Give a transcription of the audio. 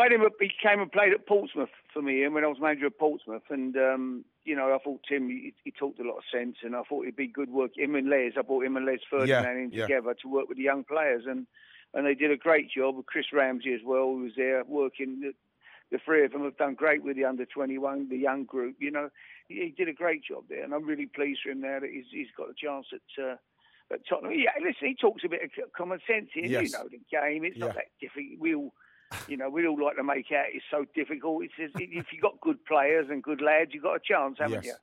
had him. He came and played at Portsmouth for me, and when I was manager of Portsmouth, and I thought Tim, he talked a lot of sense, and I thought it'd be good work. Him and Les, I brought him and Les Ferdinand in together to work with the young players, and they did a great job. Chris Ramsey as well, who was there working. The three of them have done great with the under-21, the young group. He did a great job there, and I'm really pleased for him now that he's got a chance at Tottenham. Yeah, listen, he talks a bit of common sense here. Yes. The game, it's not that difficult. We all like to make out it's so difficult. It says if you've got good players and good lads, you've got a chance, haven't you?